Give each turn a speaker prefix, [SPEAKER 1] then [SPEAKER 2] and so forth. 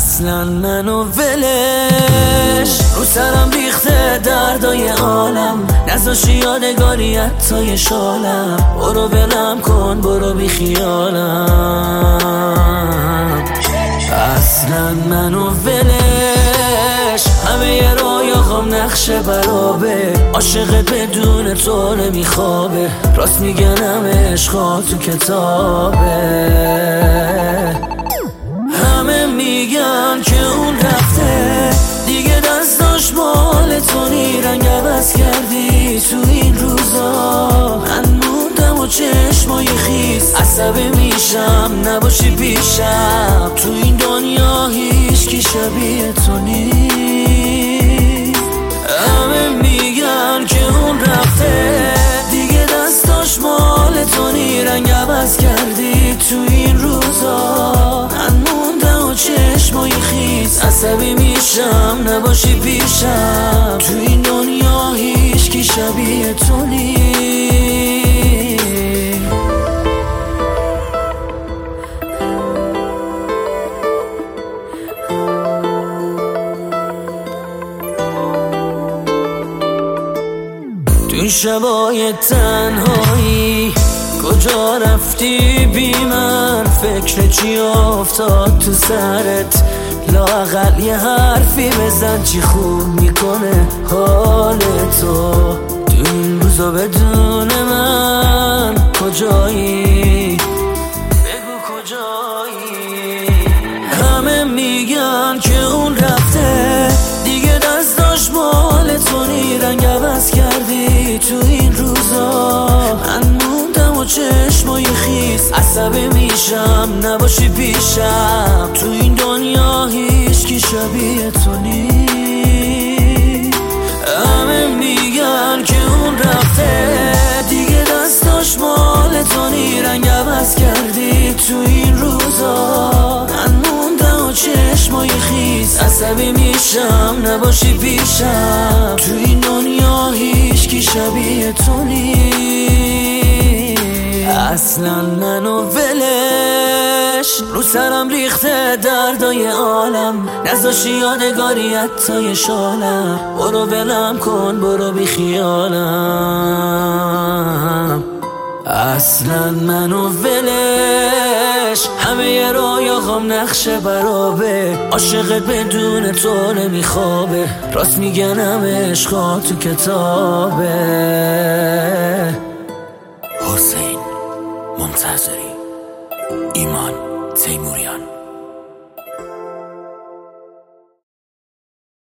[SPEAKER 1] اصلا منو ولش رو سرم ریخته دردای عالم، نذاشی یادگاری حتی شالم. برو ولم کن برو بی خیالم. اصلا منو ولش همه رویاهام نقشه برابه، عاشقت بدون تو نمیخوابه. راست میگنم عشقا تو کتابه. همه میگن که اون رفته دیگه، دستاش مال تو نی. رنگ عوض کردی تو این روزا، من موندم و چشمای خیس. عصبی میشم نباشی پیشم، تو این دنیا هیچ کی شبیه تو نی. همه میگن که اون رفته دیگه، دستاش مال تو نی. رنگ عوض کردی تو این روزا، من موندم و چشمای خیس. عصبی میشم نباشی پیشم، تو این دنیا هیچ کی شبیه تو نی. تو شبای تنهایی کجا رفتی بی من؟ فکر چی افتاد تو سرت؟ لااقل یه حرفی بزن، چی خوب میکنه حال تو؟ تو این روزا بدون من کجایی؟ بگو کجایی؟ همه میگن که اون رفته دیگه، دستاش مال تو نی. رنگ عوض کردی تو این روزا، من موندم و چشمای خیس. عصبی میشم نباشی پیشم، تو این دنیا هیچ کی شبیه تو نی. همه میگن که اون رفته دیگه، دستاش مال تو نی. رنگ عوض کردی تو این روزا، من موندم و چشمای خیس. عصبی میشم نباشی پیشم، تو این دنیا هیچ کی شبیه تو نی. اصلا منو ولش رو سرم ریخته دردای عالم، نذاشی یادگاری حتی شالم. برو ولم کن برو بی خیالم. اصلا منو ولش همه رویاهام نقشه برابه، عاشقت بدون تو نمیخوابه. راست میگنم عشقا تو کتابه. حسین منتظری، ایمان تیموریان.